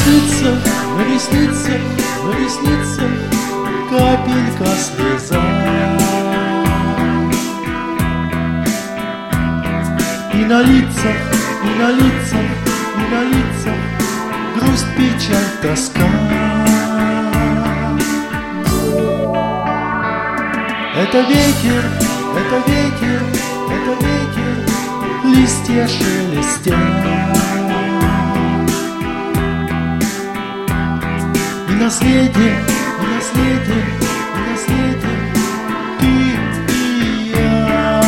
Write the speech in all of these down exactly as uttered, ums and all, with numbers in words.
ресницах, на ресницах, на ресницах капелька слеза. И на лицах, и на лицах, и на лицах грусть, печаль, тоска. Это ветер, это ветер, это ветер, листья шелестят. И наследие, и наследие, и наследие ты и я.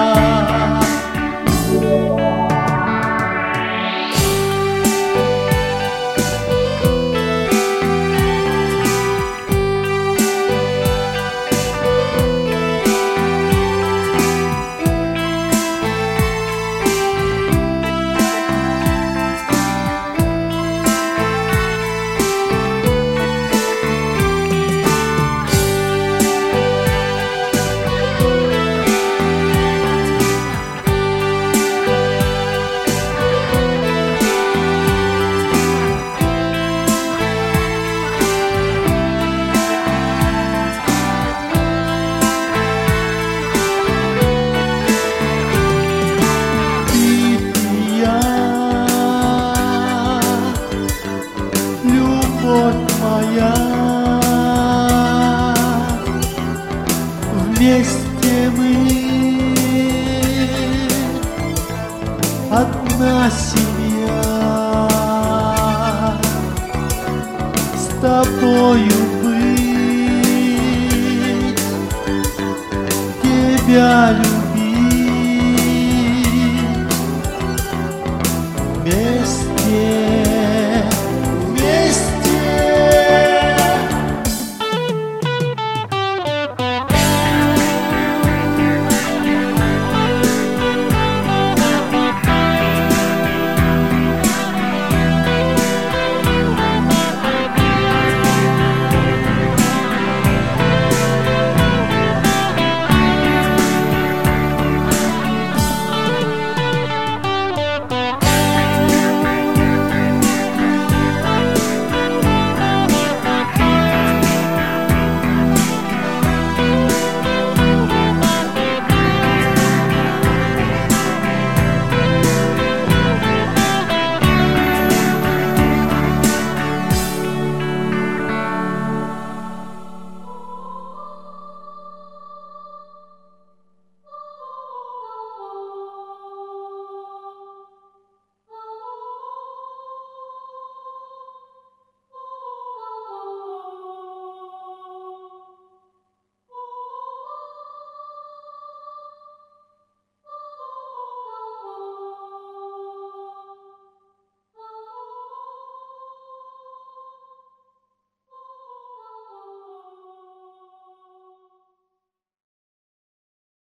Моя, вместе мы одна семья, с тобою быть, тебя любить.